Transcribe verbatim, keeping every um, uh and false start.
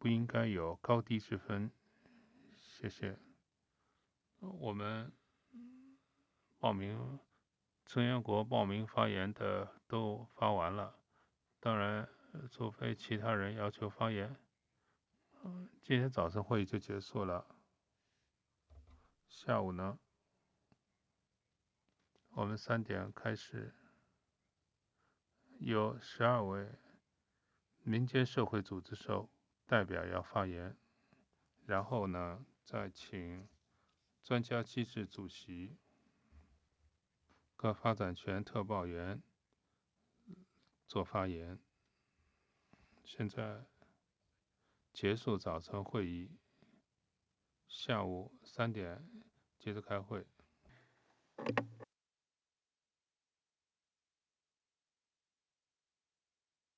不应该有高低之分。谢谢。我们报名成员国报名发言的都发完了，当然，除非其他人要求发言，今天早上会议就结束了。下午呢，我们三点开始，有十二位民间社会组织手代表要发言，然后呢，再请专家机制主席、各发展权特报员做发言。现在结束早晨会议，下午三点接着开会。